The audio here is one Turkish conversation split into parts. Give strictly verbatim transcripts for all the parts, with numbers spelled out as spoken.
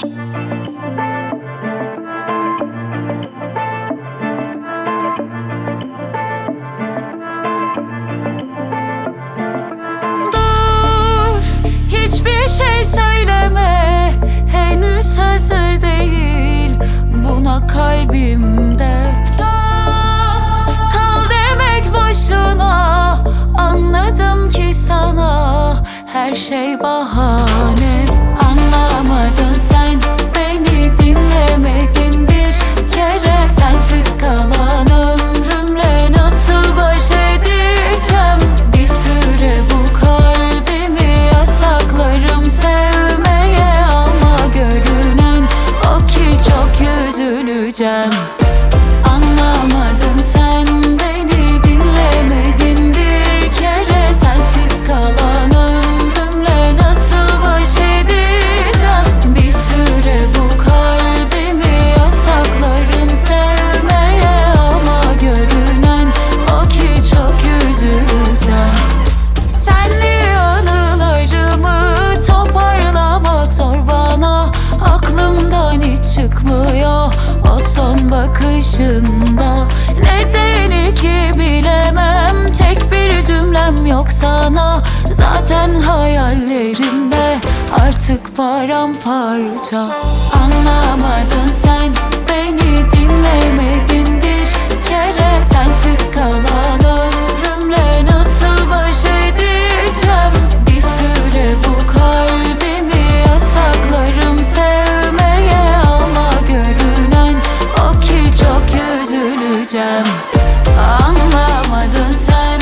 Dur, hiçbir şey söyleme, henüz hazır değil buna kalbimde. Kal demek boşuna, anladım ki sana her şey bahane. Anlamadın sen, beni dinlemedin bir kere. Sensiz kalan ömrümle nasıl baş edeceğim? Bir süre bu kalbimi yasaklarım sevmeye, ama görünen o ki çok üzüleceğim. Anlamadın sen, beni dinlemedin bir kere. Sensiz kalan ömrümle nasıl baş edeceğim? Bir süre bu kalbimi yasaklarım sevmeye, ama görünen o ki çok üzüleceğim. Senli anılarımı toparlamak zor bana, aklımdan hiç çıkmıyor o son bakışında. Ne denir ki bilemem, tek bir cümlem yok sana. Zaten hayallerimde artık paramparça. Anlamadın sen, beni dinlemedin bir kere. Sensiz kalan ömrümle nasıl baş edeceğim? Bir süre bu kalbimi yasaklarım sevmeye, ama görünen o ki çok üzüleceğim. Anlamadın sen,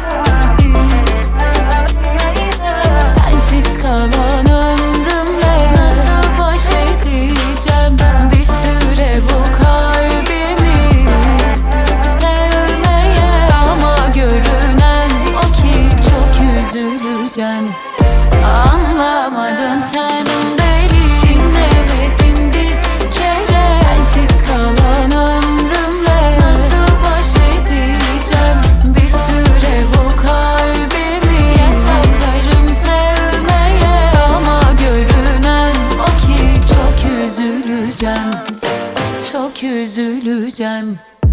sensiz kalan ömrümle nasıl baş edeceğim? Bir süre bu kalbimi sevmeye, ama görünen o ki çok üzüleceğim. Anlamadın sen, beni dinlemedin bir kere. Sensiz kalan ömrümle nasıl baş edeceğim? Bir süre bu kalbimi yasaklarım sevmeye, ama görünen o ki çok üzüleceğim. Çok üzüleceğim.